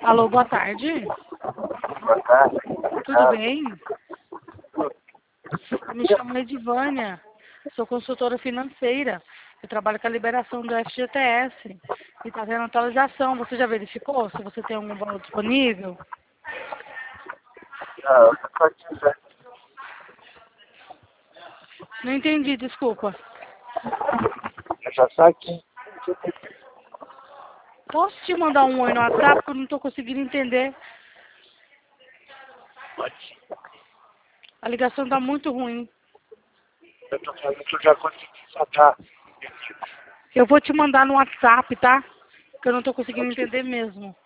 Alô, boa tarde. Boa tarde. Tudo bem? Eu me chamo Edivânia. Sou consultora financeira. Eu trabalho com a liberação do FGTS. E está tendo atualização. Você já verificou se você tem algum valor disponível? Não, eu tô aqui, né? Não entendi, desculpa. Eu já tô aqui. Posso te mandar um oi no WhatsApp porque eu não estou conseguindo entender? Pode. A ligação está muito ruim. Eu tô falando que eu já consegui sacar. Eu vou te mandar no WhatsApp, tá? Que eu não estou conseguindo entender mesmo.